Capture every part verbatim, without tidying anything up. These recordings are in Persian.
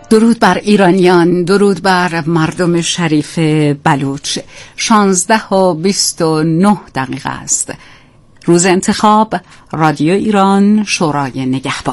درود بر ایرانیان، درود بر مردم شریف بلوچ. شانزده و بیست و نه دقیقه است. روز انتخاب، رادیو ایران، شورای نگهبان.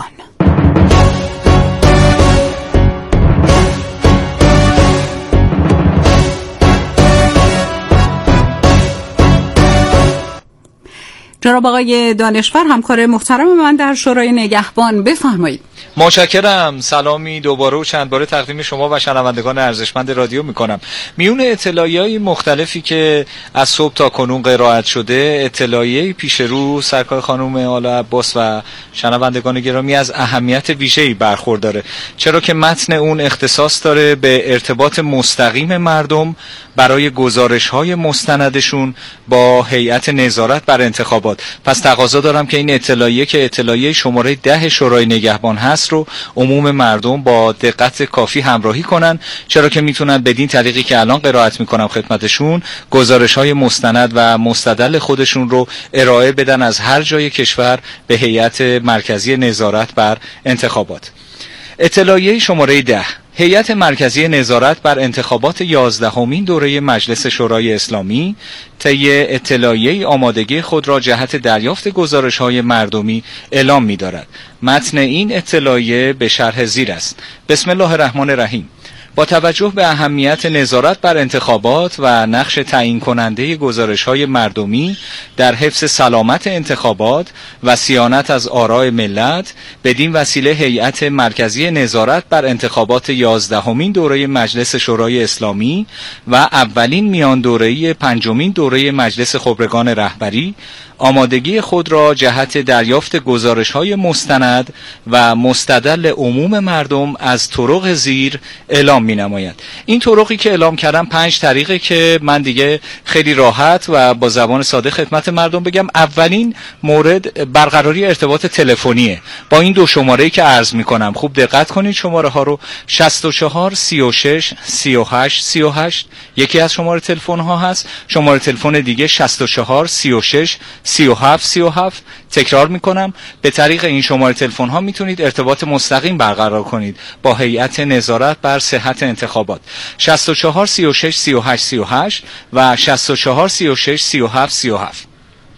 جناب آقای دانشور، همکار محترم من در شورای نگهبان، بفرمایید. متشکرم. سلامی دوباره و چند باره تقدیم شما و شنوندگان ارزشمند رادیو میکنم. میون اطلاعیه‌های مختلفی که از صبح تا کنون قرائت شده، اطلاعیه پیش رو سرکار خانم آلا عباس و شنوندگان گرامی از اهمیت ویژه‌ای برخورداره، چرا که متن اون اختصاص داره به ارتباط مستقیم مردم برای گزارش‌های مستندشون با هیئت نظارت بر انتخابات. پس تقاضا دارم که این اطلاعیه که اطلاعیه شماره ده شورای نگهبان هست رو عموم مردم با دقت کافی همراهی کنن، چرا که میتونن بدین طریقی که الان قرائت میکنم خدمتشون گزارش‌های مستند و مستدل خودشون رو ارائه بدن از هر جای کشور به هیئت مرکزی نظارت بر انتخابات. اطلاعیه شماره ده: هیئت مرکزی نظارت بر انتخابات یازدهمین دوره مجلس شورای اسلامی طی اطلاعیه آمادگی خود را جهت دریافت گزارش‌های مردمی اعلام می‌دارد. متن این اطلاعیه به شرح زیر است. بسم الله الرحمن الرحیم. با توجه به اهمیت نظارت بر انتخابات و نقش تعیین کننده گزارش‌های مردمی در حفظ سلامت انتخابات و صیانت از آراء ملت، بدین وسیله هیئت مرکزی نظارت بر انتخابات یازدهمین دوره مجلس شورای اسلامی و اولین میان دوره‌ای پنجمین دوره مجلس خبرگان رهبری آمادگی خود را جهت دریافت گزارش‌های مستند و مستدل عموم مردم از طرق زیر اعلام می‌نماید. این طرقی که اعلام کردم پنج طریقه که من دیگه خیلی راحت و با زبان ساده خدمت مردم بگم. اولین مورد برقراری ارتباط تلفنیه با این دو شماره‌ای که عرض می‌کنم. خوب دقت کنید شماره ها رو. شصت و چهار سی و شش سی و هشت سی و هشت یکی از شماره تلفن ها هست. شماره تلفن دیگه شصت و چهار سی و شش سی و هفت سی و هفت. تکرار میکنم، به طریق این شماره تلفن ها میتونید ارتباط مستقیم برقرار کنید با هیئت نظارت بر صحت انتخابات. شصت و چهار سی و شش سی و هشت سی و هشت و شصت و چهار سی و شش سی و هفت سی و هفت.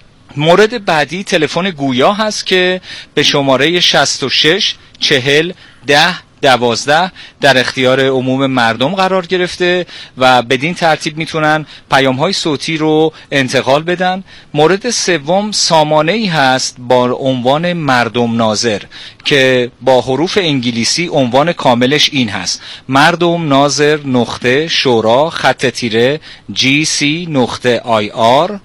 مورد بعدی تلفن گویا هست که به شماره شصت و شش چهل ده دوازده در اختیار عموم مردم قرار گرفته و بدین ترتیب میتونن پیام‌های صوتی رو انتقال بدن. مورد سوم سامانه‌ای هست با عنوان مردم ناظر که با حروف انگلیسی عنوان کاملش این هست: مردم ناظر نقطه شورا خط تیره جی سی نقطه آی آر.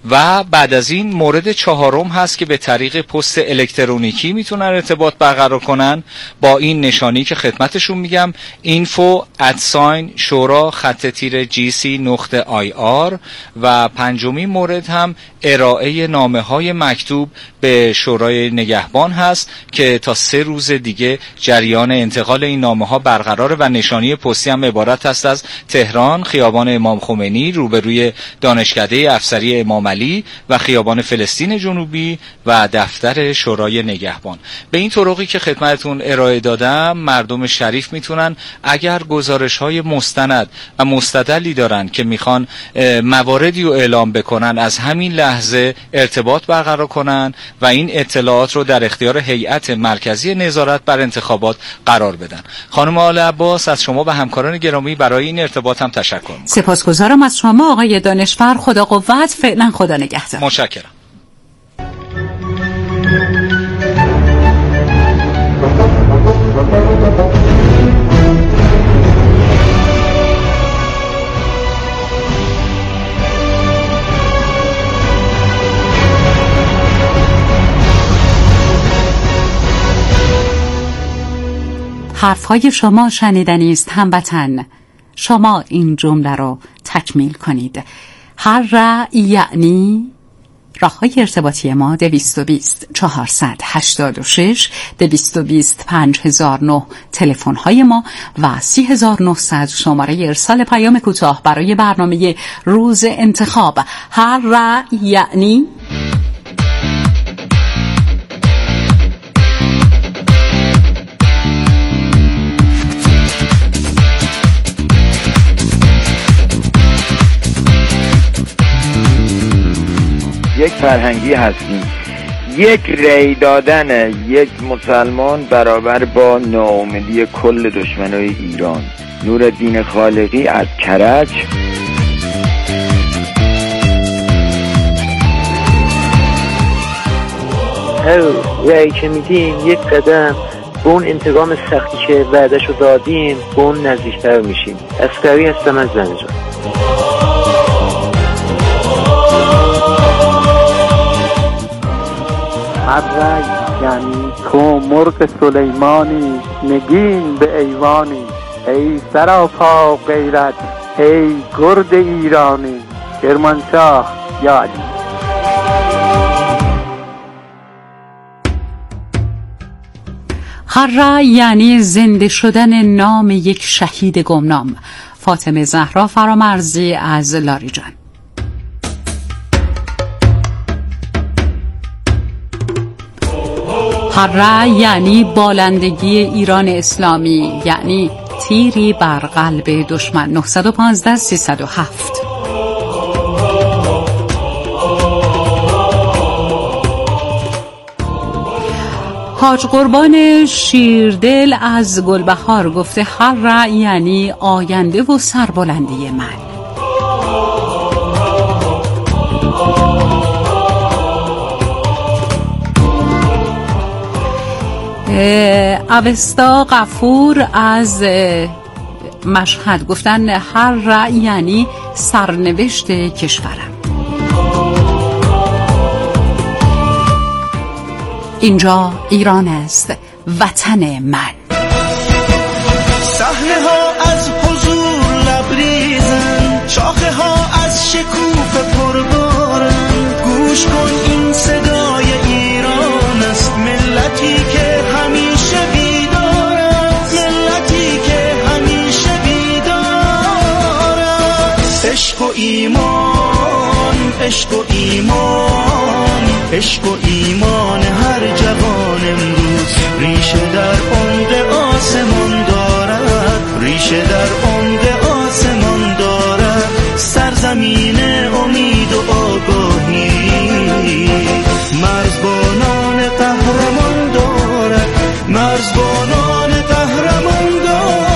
و بعد از این مورد چهارم هست که به طریق پست الکترونیکی میتونن ارتباط برقرار کنن با این نشانی که خدمتشون میگم: اینفو ات ساین شورا خط تیره جی سی نقطه آی آر. و پنجمین مورد هم ارائه نامه های مکتوب به شورای نگهبان هست که تا سه روز دیگه جریان انتقال این نامه ها برقراره و نشانی پستی هم عبارت است از تهران، خیابان امام خمینی روبروی دانشکده افسری امام علی و خیابان فلسطین جنوبی و دفتر شورای نگهبان. به این طرقی که خدمتتون ارائه دادم مردم شریف میتونن اگر گزارش های مستند و مستدلی دارن که میخوان مواردی رو اعلام بکنن از همین لحظه ارتباط برقرار کنن و این اطلاعات رو در اختیار هیئت مرکزی نظارت بر انتخابات قرار بدن. خانم آلا عباس، از شما و همکاران گرامی برای این ارتباط هم تشکر می‌کنم. سپاسگزارم از شما آقای دانشور. خدا قوت. فعلا خدا نگهدار. متشکرم. حرفهای شما شنیدنی است هموطن. شما این جمله رو تکمیل کنید. هر را یعنی راه‌های ارتباطی ما دویست و بیست چهارصد هشتاد و شش دویست و بیست پنج هزار و نه تلفن‌های ما و سی هزار و نهصد شماره ارسال پیام کوتاه برای برنامه روز انتخاب. هر را یعنی یک فرهنگی هستیم. یک ری دادن یک مسلمان برابر با ناامیدی کل دشمنای ایران. نورالدین خالقی از کرج. هر رأی که میدیم یک قدم به اون انتقام سختی که وعده‌شو دادیم به اون نزدیکتر میشیم. اسکری هستم از زنجان. هر رأی یعنی تو مرغ سلیمانی، نگین به ایوانی. ای سراپا غیرت، ای گرد ایرانی، کرمانشاه یا علی. هر رأی یعنی زنده شدن نام یک شهید گمنام. فاطمه زهرا فرامرزی از لاریجان. هر رأی یعنی بالندگی ایران اسلامی، یعنی تیری بر قلب دشمن. نه یک پنج سه صفر هفت. حاج قربان شیردل از گلبهار گفته هر رأی یعنی آینده و سربلندی من. اوستا غفور از مشهد گفتن هر رأی یعنی سرنوشت کشورم. اینجا ایران است، وطن من. صحنه ها از حضور لبریزن، شاخه ها از شکوفه پربارن. گوش کن این صدای ایران است، ملتی که همیشه بیدار است، ملتی که همیشه بیدار است. عشق و ایمان، عشق و ایمان، عشق و ایمان هر جوان امروز ریشه در عمق آسمان دارد، ریشه در عمق آسمان دارد. سرزمین امید و آگاهی مرزبانان قهرمان دارد، مرزبانان قهرمان دارد.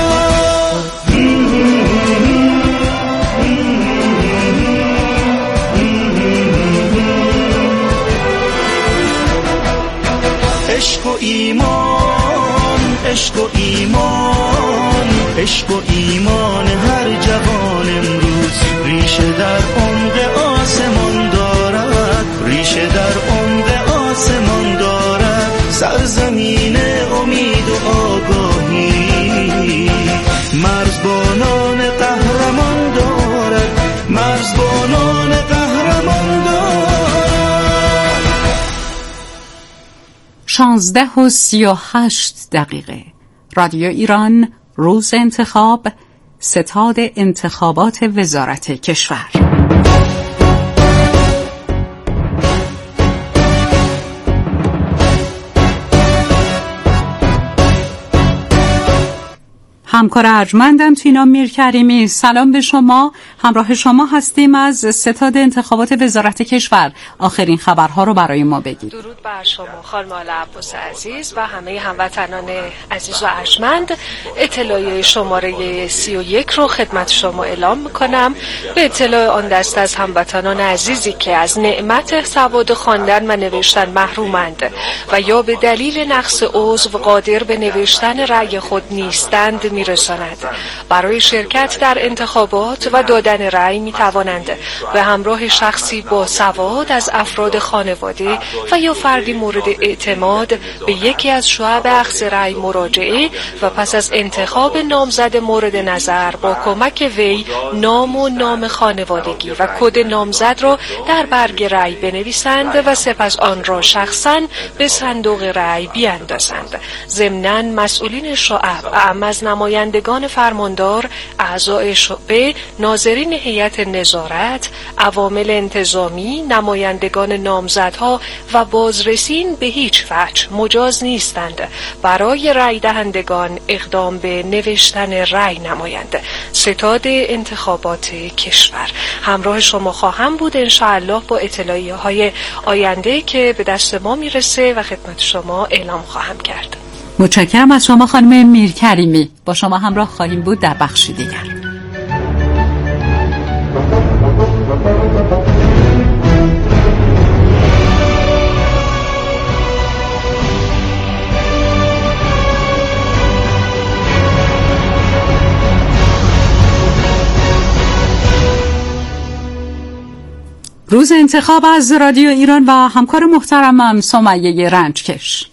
عشق و ایمان، عشق و ایمان، عشق و ایمان هر جوان امروز ریشه در عمق آسمان دارد، ریشه در عمق آسمان دارد. سرزمین امید و آگاهی مرزبانان قهرمان دارد، مرزبانان قهرمان دارد. شانزده و سی و هشت دقیقه. رادیو ایران، روز انتخاب، ستاد انتخابات وزارت کشور. همکار ارجمندم تینا میرکریمی، سلام به شما. همراه شما هستیم از ستاد انتخابات وزارت کشور. آخرین خبرها رو برای ما بگید. درود بر شما خانم آل عباس عزیز و همه هموطنان عزیز و ارجمند. اطلاعیه شماره سی و یک رو خدمت شما اعلام میکنم. به اطلاع آن دست از هموطنان عزیزی که از نعمت سواد خواندن و نوشتن محرومند و یا به دلیل نقص عضو قادر به نوشتن رأی خود نیستند میرساند. برای شرکت در انتخابات و دادن رأی می توانند به همراه شخصی با سواد از افراد خانواده و یا فردی مورد اعتماد به یکی از شعب اخذ رأی مراجعه و پس از انتخاب نامزد مورد نظر با کمک وی نام و نام خانوادگی و کد نامزد را در برگ رأی بنویسند و سپس آن را شخصاً به صندوق رأی بیاندازند. ضمناً مسئولین شعب اعم از نمایندگان نمایندگان فرماندار، اعضای شعبه، ناظرین هیئت نظارت، عوامل انتظامی، نمایندگان نامزدها و بازرسین به هیچ وجه مجاز نیستند برای رأی دهندگان اقدام به نوشتن رأی نمایند. ستاد انتخابات کشور. همراه شما خواهم بود انشاءالله با اطلاعیه های آینده که به دست ما میرسه و خدمت شما اعلام خواهم کرد. متشکرم از شما خانم میرکریمی. با شما همراه خواهیم بود در بخش دیگر. روز انتخاب از رادیو ایران و همکار محترمم سمیه رنجکش.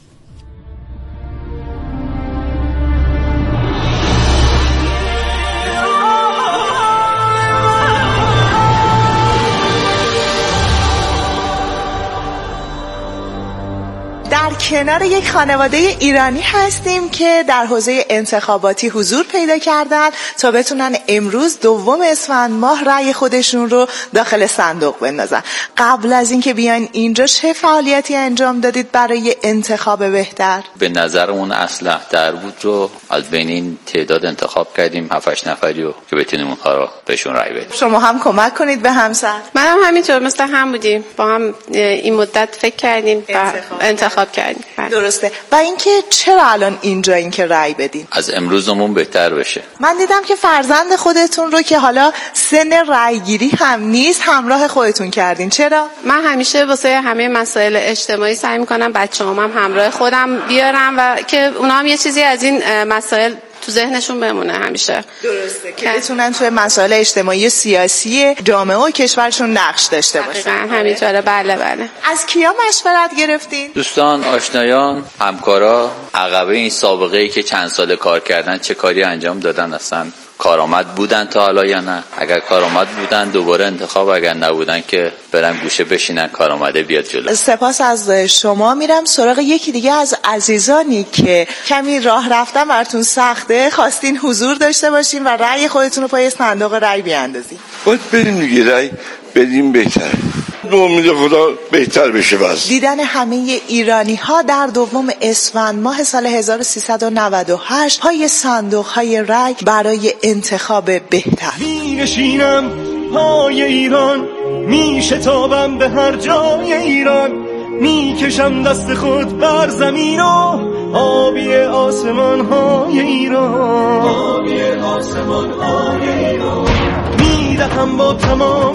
در کنار یک خانواده ایرانی هستیم که در حوزه انتخاباتی حضور پیدا کردن تا بتونن امروز دوم اسفند ماه رأی خودشون رو داخل صندوق بندازن. قبل از اینکه بیان اینجا چه فعالیتی انجام دادید برای انتخاب بهتر؟ به نظرمون اصلح تر بود رو از بین این تعداد انتخاب کردیم، هفت هشت نفری رو که بتونیم اونها رو بهشون رأی بدیم. شما هم کمک کنید به همسر. منم هم همینطور مثل هم بودیم، با هم این مدت فکر کردیم و انتخاب, انتخاب کردیم. درسته. و اینکه چرا الان اینجا این که رأی بدین؟ از امروزمون بهتر بشه. من دیدم که فرزند خودتون رو که حالا سن رأی گیری هم نیست همراه خودتون کردین. چرا؟ من همیشه واسه همه مسائل اجتماعی سعی می‌کنم بچه‌هام هم همراه خودم بیارم و که اونا هم یه چیزی از این مسائل تو ذهنشون بمونه همیشه. درسته که بتونن توی مسائل اجتماعی سیاسی جامعه و کشورشون نقش داشته باشن. همینطوره. بله بله. از کیا مشورت گرفتین؟ دوستان، آشنایان، همکارا، عقبه این سابقه‌ای که چند سال کار کردن چه کاری انجام دادن، اصلا کارآمد بودن تا حالا یا نه؟ اگر کارآمد بودن دوباره انتخاب، اگر نبودن که برن گوشه بشینن کارآمده بیاد جلو. سپاس از شما. میرم سراغ یکی دیگه از عزیزانی که کمی راه رفتن براتون سخته، خواستین حضور داشته باشین و رأی خودتون رو پای صندوق رأی بیاندازین. باید بریم دیگه رأی بدیم بهتر. امید خدا بهتر بشه. واسه دیدن همه ایرانی ها در دوم اسفند ماه سال هزار و سیصد و نود و هشت پای صندوق های رأی برای انتخاب بهتر. می نشینم پای ایران، می شتابم به هر جای ایران، می کشم دست خود بر زمین و آبی آسمان های ایران، آبی آسمان های ایران، می دهم با تمام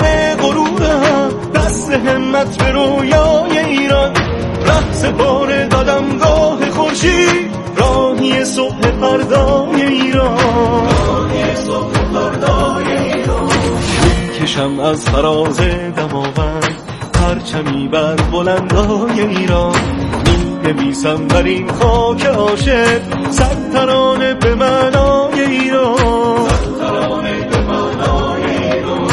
غرورم دست همت به رویای ایران، ره سپار دادم گاه خورشید، راهی صبح فردای ایران، راهی صبح فردای ایران، می کشم از فراز دماوند پرچمی بر بلندای ایران، می نویسم بر این خاک عاشق صد ترانه به معنای ایران، صد ترانه به معنای ایران.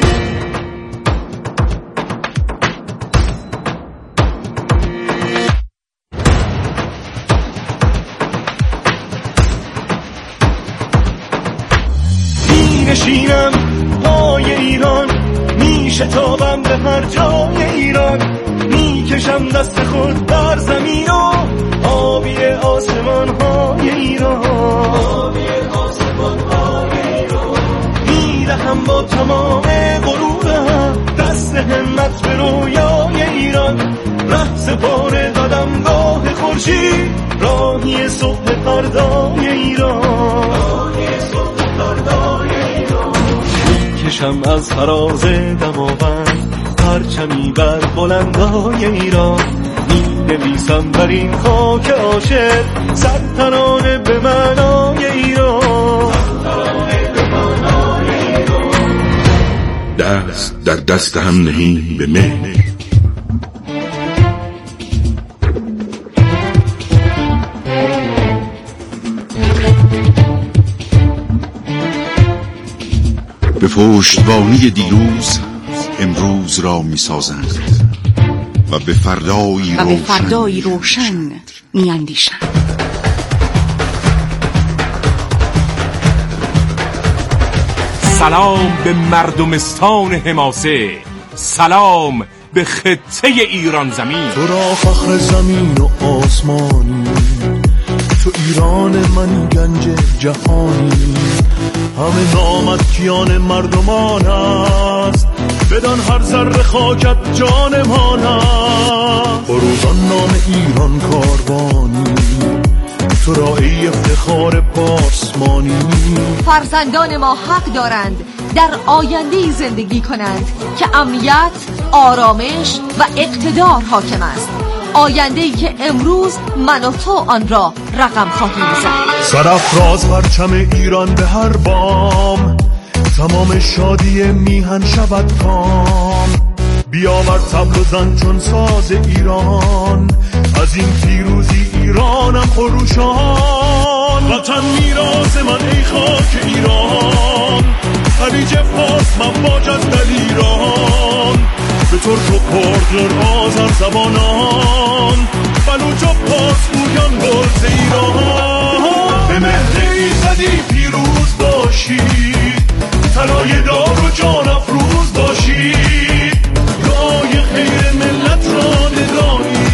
می نشینم پای ایران، می شتابم به هر جای ایران، می کشم دست خود بر زمین و آبی آسمان های ایران، آبی آسمان های ایران، می دهم با تمام غرورم دست همت به رویای ایران، ره سپار دادم گاه خورشید، راهی صبح فردای ایران، راهی صبح فردای ایران، می کشم از فراز دماوند پرچمی بر بلندای ایران، می نویسم بر این خاک عاشق صد ترانه به معنای ایران، صد ترانه به معنای ایران. دست در دست هم نهیم به مهر، به پشتوانی دیروز امروز را می سازند و به فردایی و روشن, به فردایی روشن می اندیشند. سلام به مردمستان حماسه، سلام به خطه ایران زمین. تو را فخر زمین و آسمانی، تو ایران من گنج جهانی. همه نامت کیان مردمان است، بدان هر ذره خاکت جانمان است. بروزان نام ایران کاروانی، تو را ای افتخار باسمانی. فرزندان ما حق دارند در آینده زندگی کنند که امنیت، آرامش و اقتدار حاکم است. آینده‌ای که امروز من و تو آن را رقم خواهیم زد. سرافراز پرچم ایران به هر بام، تمام شادی میهن شود کام. بیاور طبل و زن چون ساز ایران، از این پیروزی ایرانم خروشان. وطن میراث من ای خاک ایران، خلیج فارس مواج از دلیران. به ترک و کرد آذر زبانان، بلوچ و پارس گویان گرز ایران. به مهر ایزدی پیروز باشید، طلای دار و جان افروز باشید، رای خیر ملت را نگاهید.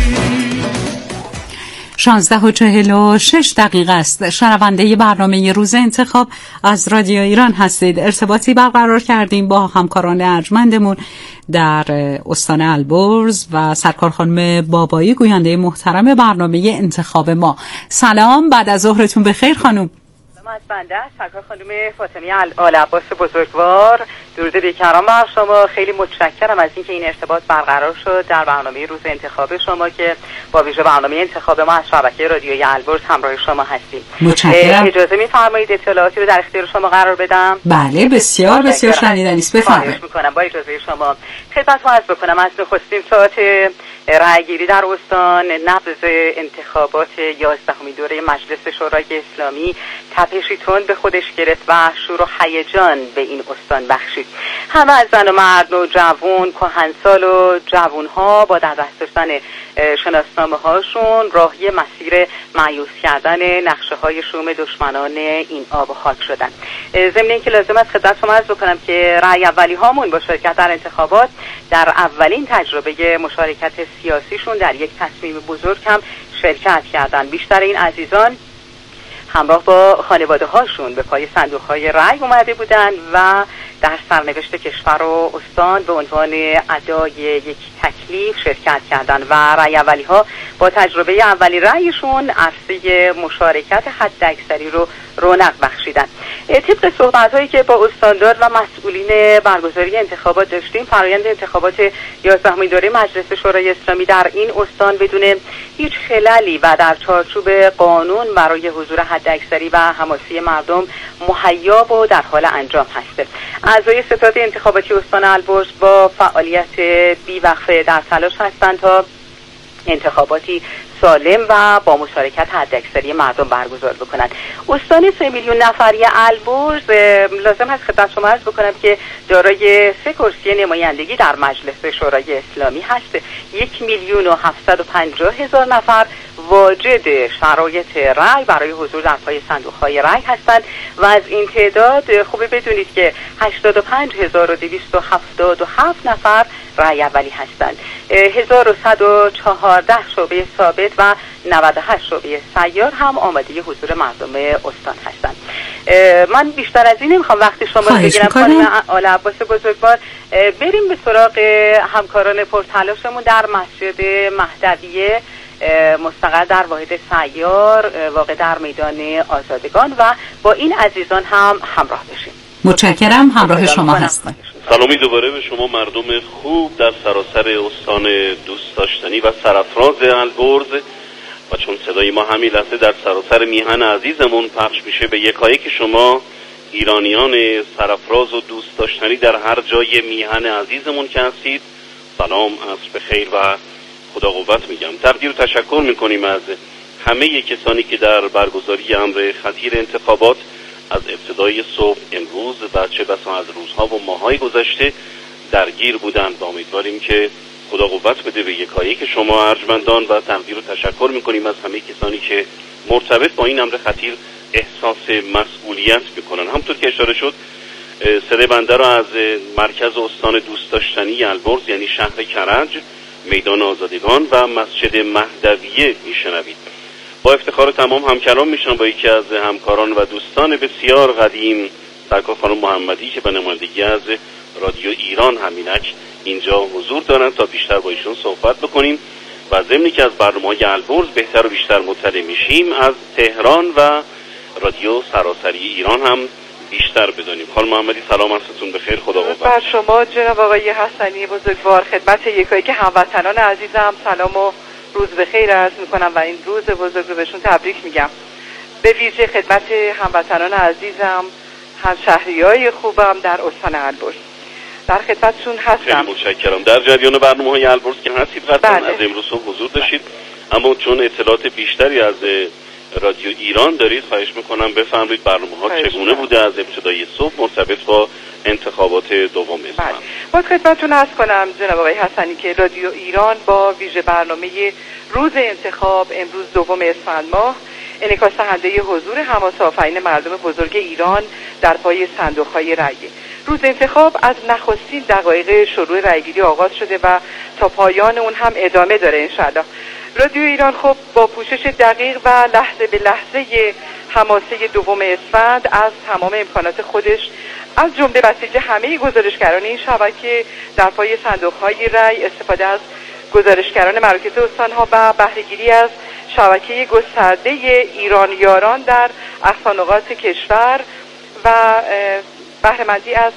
شانزده و چهل و شش دقیقه است. شنونده برنامه روز انتخاب از رادیو ایران هستید. ارتباطی برقرار کردیم با همکاران ارجمندمون در استان البرز و سرکار خانم بابایی، گوینده محترم برنامه انتخاب ما. سلام، بعد از ظهرتون بخیر خانم. از بنده سرکار خانم فاطمه آل عباس بزرگوار، درود بیکران بر شما. خیلی متشکرم از اینکه این ارتباط برقرار شد در برنامه روز انتخاب شما که با ویژه برنامه انتخاب ما از شبکه رادیویی البرز همراه شما هستیم. متشکرم. اجازه می‌فرمایید اطلاعاتی رو در اختیار شما قرار بدم؟ بله، بسیار بسیار شنیدنی است. بفرمایید. خواهش می‌کنم با اجازه شما خدمتتون عرض بکنم از نخستین ساعت رأیگیری در استان نبض انتخابات یازدهمین دوره مجلس شورای اسلامی تپشی تند به خودش گرفت و شور و هیجان به این استان بخشید. همه از زن و مرد و جوان، کهنسال و جوانها با در دست داشتن شناسنامه هاشون راهی مسیر مایوس کردن نقشه های شوم دشمنان این آب و خاک شدن. ضمن اینکه لازم است خدمت شما عرض بکنم که رأی اولی هامون با شرکت در انتخابات در اولین تجربه مشارکت سیاسیشون در یک تصمیم بزرگ هم شرکت کردن. بیشتر این عزیزان همراه با خانواده هاشون به پای صندوق های رأی اومده بودن و در سرنوشت کشور و استان به عنوان ادای یک تکلیف شرکت کردن و رأی اولی ها با تجربه اولی رأیشون عرصه مشارکت حد اکثری رو رونق بخشیدن. طبق صحبت هایی که با استاندار و مسئولین برگزاری انتخابات داشتیم، فرآیند انتخابات یازدهمین دوره مجلس شورای اسلامی در این استان بدون هیچ خللی و در چارچوب قانون برای حضور حد اکثری و حماسی مردم مهیا و در حال انجام هست. اعضای ستاد انتخاباتی استان البرز با فعالیت بی‌وقفه در تلاش هستند تا انتخاباتی سالم و با مشارکت حداکثری مردم برگزار بکنند. استان سه میلیون نفری البرز لازم هست خدمت شما عرض بکنم که دارای سه کرسی نمایندگی در مجلس شورای اسلامی هست. یک میلیون و هفتصد و پنجاه هزار نفر واجد شرایط رأی برای حضور در پای صندوق‌های رأی هستند و از این تعداد خوبه بدونید که هشتاد و پنج هزار و دویست و هفتاد و هفت نفر رأی اولی هستند. هزار و صد و چهارده شعبه ثابت و نود و هشت شعبه سیار هم آماده حضور مردم استان هستند. من بیشتر از این نمیخوام وقت شما رو بگیرم خانم آل عباس بزرگوار. بریم به سراغ همکاران پرتلاشمون در مسجد مهدویه مستقر در واحد سیار واقع در میدان آزادگان و با این عزیزان هم همراه بشیم. متشکرم، همراه شما هستم. سلامی دوباره به شما مردم خوب در سراسر استان دوست داشتنی و سرافراز البرز و چون صدای ما همین لحظه در سراسر میهن عزیزمون پخش میشه به یکایک شما ایرانیان سرافراز و دوست داشتنی در هر جای میهن عزیزمون که هستید، سلام، عصر بخیر و خدا قوت میگم. تقدیر و تشکر میکنیم از همه کسانی که در برگزاری امر خطیر انتخابات از ابتدای صبح امروز و چه بسا از روزها و ماهای گذشته درگیر بودند و امیدواریم که خدا قوت بده به یکایک شما ارجمندان و تقدیر و تشکر میکنیم از همه کسانی که مرتبط با این امر خطیر احساس مسئولیت میکنن. همطور که اشاره شد صدای بنده را از مرکز استان دوست داشتنی البرز یعنی شهر کرج، میدان آزادگان و مسجد مهدویه میشنوید. با افتخار تمام همکلام میشم با یکی از همکاران و دوستان بسیار قدیم، سرکار خانم محمدی که به نمایندگی از رادیو ایران همینک اینجا حضور دارن تا بیشتر با ایشون صحبت بکنیم و ضمنی که از برنامه‌های البرز بهتر و بیشتر مطلع میشیم، از تهران و رادیو سراسری ایران هم بیشتر بدونیم. خانم محمدی سلام، عصرتون بخیر، خدا قوت. بر شما جناب آقای حسنی بزرگوار، خدمت یکایی که هموطنان عزیزم سلام و روز بخیر عرض میکنم و این روز بزرگ رو بهشون تبریک میگم. به ویژه خدمت هموطنان عزیزم، همشهریای خوبم در استان البرز در خدمتشون هستم. خیلی متشکرم. در جریان برنامه‌های البرز که هستید قطعاً از امروز صبح حضور داشتید، اما چون اطلاعات بیشتری از رادیو ایران دارید خواهش میکنم بفرمایید برنامه‌ها چگونه بوده از ابتدای صبح مرتبط با انتخابات دوم اسفند. با خدمتتون عرض کنم جناب آقای حسنی که رادیو ایران با ویژه برنامه روز انتخاب امروز دوم اسفند ماه انعکاس دهنده حضور حماس آفرین مردم بزرگ ایران در پای صندوق‌های رأی. روز انتخاب از نخستین دقایق شروع رأیگیری آغاز شده و تا پایان اون هم ادامه داره انشالله. رادیو ایران خب با پوشش دقیق و لحظه به لحظه حماسه دوم اسفند از تمام امکانات خودش از جمله بسیج همه گزارشگران این شبکه در پای صندوق‌های رأی، استفاده از گزارشگران مراکز استان‌ها و بهره‌گیری از شبکه گسترده ایرانیاران در اقصانقاط کشور و بهره‌مندی از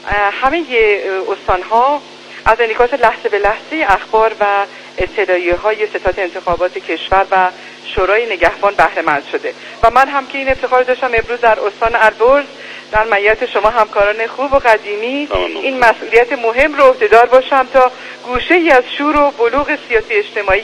همه استان‌ها از انعکاس لحظه به لحظه اخبار و اطلاعیه‌های ستاد انتخابات کشور و شورای نگهبان بهره‌مند شده و من هم که این افتخار داشتم امروز در استان البرز در معیت شما همکاران خوب و قدیمی این مسئولیت مهم رو عهده‌دار باشم تا گوشه‌ای از شور و بلوغ سیاسی اجتماعی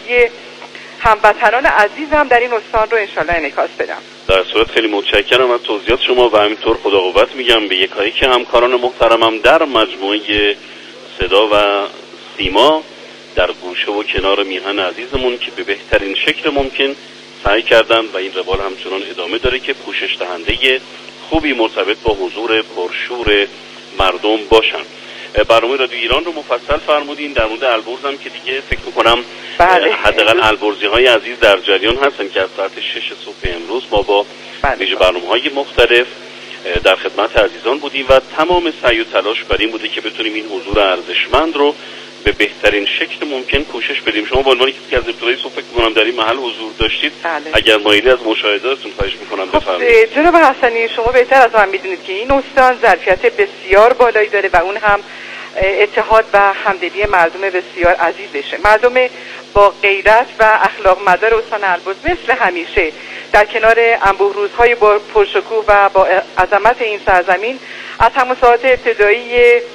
هموطنان عزیزم در این استان رو انشالله انعکاس بدم. در صورت خیلی متشکرم از توضیحات شما و همینطور خدا قوت میگم به یکایی که همکاران محترمم در مجموعه صدا و سیما در گوشه و کنار میهن عزیزمون که به بهترین شکل ممکن سعی کردن و این روال همچنان ادامه داره که پوشش دهنده خوبی مرتبط با حضور پرشور مردم باشن. برنامه رادیو ایران رو مفصل فرمودین. در مورد البرز هم که دیگه فکر می‌کنم حداقل البرزی‌های عزیز در جریان هستن که از ساعت شش صبح امروز ما با ویژه برنامه‌های مختلف در خدمت عزیزان بودیم و تمام سعی و تلاش بر این بوده که بتونیم این حضور ارزشمند رو به بهترین شکل ممکن کوشش بدیم. شما به عنوان کسی که از ابتدای صبح فکر می‌کنم در این محل حضور داشتید، بله. اگر مایلی از مشاهداتتون خواهش می‌کنم بفرمایید. جناب حسنی شما بهتر از من می‌دونید که این استان ظرفیت بسیار بالایی داره و اون هم اتحاد و همدلی مردم بسیار عزیزشه. مردم با غیرت و اخلاق مدار استان البرز مثل همیشه در کنار انبوه روزهای با پرشکوه و با عظمت این سرزمین از همون ساعت ابتدایی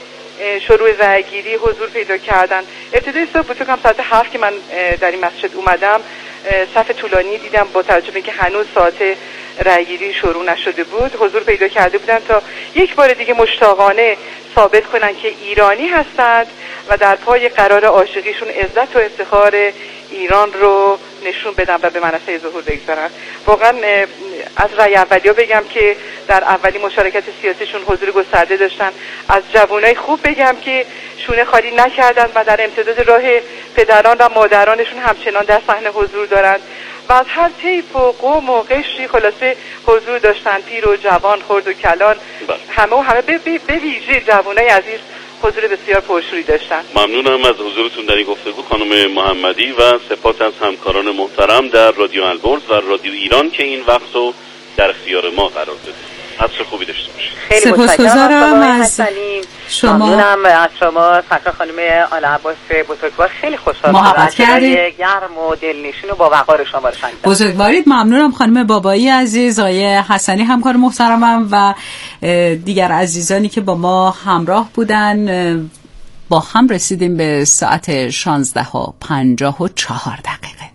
شروع رأیگیری حضور پیدا کردن. ابتدای صبح بود کم ساعت هفت که من در این مسجد اومدم صف طولانی دیدم، با توجه به اینکه هنوز ساعت رأیگیری شروع نشده بود حضور پیدا کرده بودن تا یک بار دیگه مشتاقانه ثابت کنن که ایرانی هستند و در پای قرار عاشقیشون عزت و افتخار ایران رو نشون بدن و به منصه ظهور بگذارن. واقعا از رأی اولیا بگم که در اولی مشارکت سیاسیشون حضور گسترده داشتن، از جوانای خوب بگم که شونه خالی نکردن و در امتداد راه پدران و مادرانشون همچنان در صحنه حضور دارند و از هر طیف و قوم و قشری خلاصه حضور داشتن، پیر و جوان، خرد و کلان، همه و همه به ویژه جوانای عزیز حضور بسیار پرشوری داشتن. ممنونم از حضورتون در این گفتگو خانم محمدی و سپاس از همکاران محترم در رادیو البرز و رادیو ایران که این وقت رو در اختیار ما قرار دادید. عصر خوبی داشته باشید. خیلی متشکرم از شما. ممنونم از شما سرکار خانم آل عباس بزرگوار، خیلی خوشحالم محبت کردید. گرم و دلنشین و با وقار شما رو شنیدم. بزرگوارید. ممنونم خانم بابایی عزیز، آقای حسنی همکار محترمم و دیگر عزیزانی که با ما همراه بودن. با هم رسیدیم به ساعت شانزده و پنجاه و چهار دقیقه.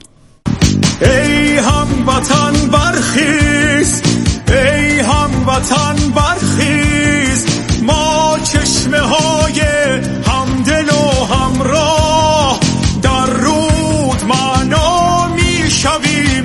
ای هموطن برخیز، ای هموطن برخیز، ما چشمه های همدل و همراه در رود معنا می شویم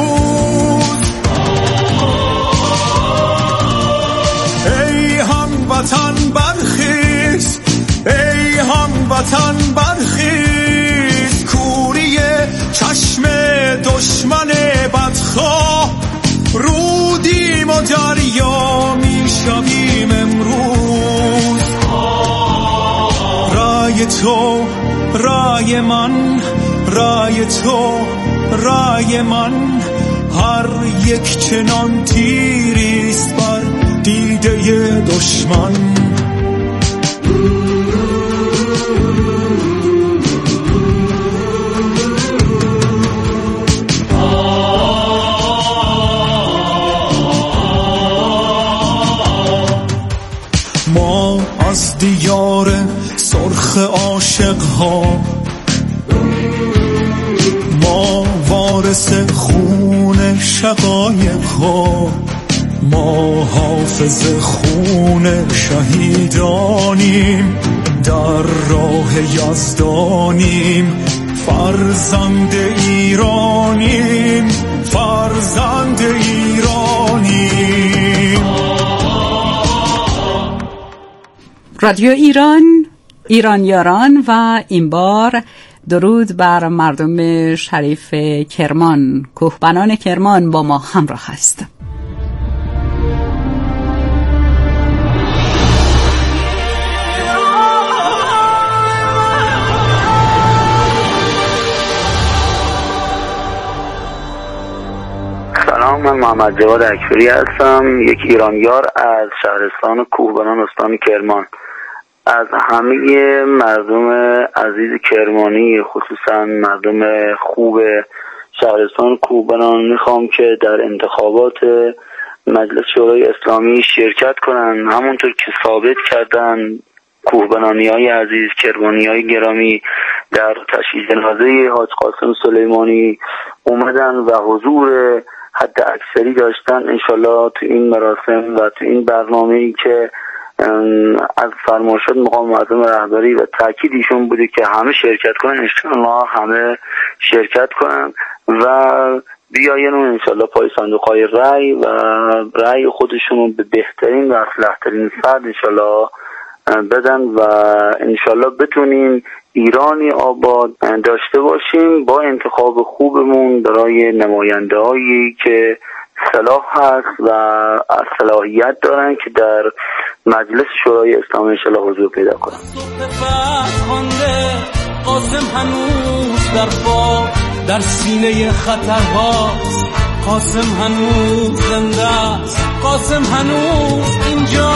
امروز. ای هموطن هموطن برخیز، ای هموطن برخیز، کوری چشم دشمن بدخواه، رودیم و دریا میشویم امروز. رای تو رای من، رای تو رای من، هر یک چنان تیریست بر دیده دشمن. ما از دیار سرخ عاشق ها، ما وارث خون شقایق ها، ما حافظ خون شهیدانیم، در راه یزدانیم، فرزند ایرانیم، فرزند ایرانیم. رادیو ایران، ایران یاران و این بار درود بر مردم شریف کرمان. کوهبانان کرمان با ما همراه است. سلام، من محمد جواد اکبری هستم، یک ایرانیار از شهرستان کوهبانان استان کرمان. از همه مردم عزیز کرمانی، خصوصا مردم خوب شهرستان کوهبانان میخوام که در انتخابات مجلس شورای اسلامی شرکت کنن. همونطور که ثابت کردن کوهبانانی های عزیز، کرمانی های گرامی در تشییع جنازه حاج قاسم سلیمانی اومدن و حضور حد اکثری داشتن. انشالله تو این مراسم و تو این برنامه‌ای که از فرمایشات مقام معظم رهبری و تاکید ایشون بوده که همه شرکت کنن، انشالله همه شرکت کنن و بیاین و انشالله پای صندوق‌های رأی و رأی خودشون به بهترین و اصلح‌ترین فرد انشالله بدن و انشالله بتونیم ایرانی آباد داشته باشیم با انتخاب خوبمون برای نماینده هایی که صلاح هست و صلاحیت دارن که در مجلس شورای اسلامی انشالله حضور پیدا کنن. قاسم هنوز در پا در سینه خطرهاست، قاسم هنوز زنده است، قاسم هنوز اینجا.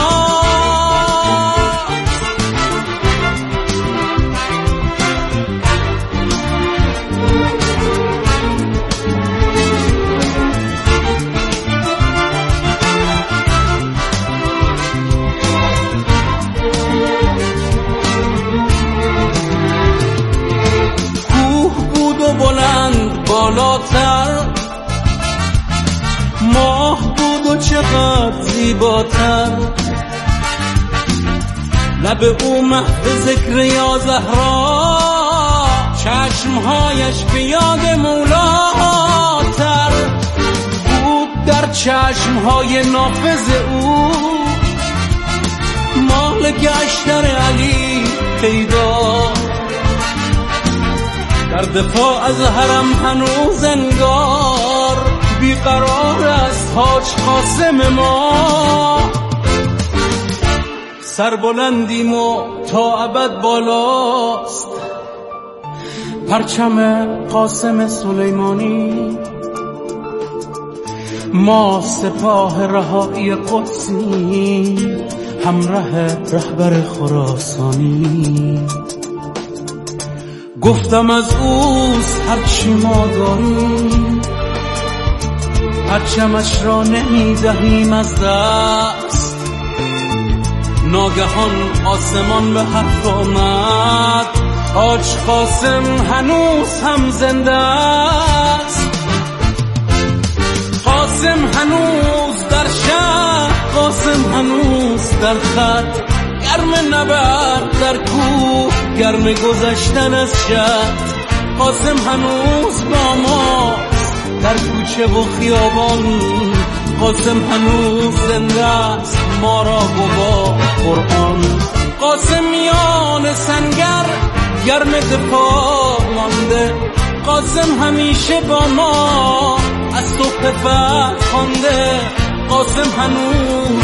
بالاتر ماه بود و چقدر زیباتر، لب او محو ذکر یا زهرا، چشمهایش به یاد مولاتر بود. در چشمهای نافذ او مال گشتر علی پیدا، در دفاع از حرم هنوز انگار بیقرار است حاج قاسم ما. سربلندیم و تا ابد بالاست پرچم قاسم سلیمانی، ما سپاه رهایی قدسی همراه رهبر خراسانی. گفتم از اوست هرچی ما داریم، پرچمش را نمیدهیم از دست. ناگهان آسمان به حرف آمد، حاج قاسم هنوز هم زنده است. قاسم هنوز در شهر، قاسم هنوز در خط، گرم نبرد در کوه، گرم گذشتن از شهر. قاسم هنوز با ما در کوچه و خیابان، قاسم هنوز زنده است، ما را گوا قاسم میان سنگر گرم دفاع مانده، قاسم همیشه با ما از صبح فرد خوانده، قاسم هنوز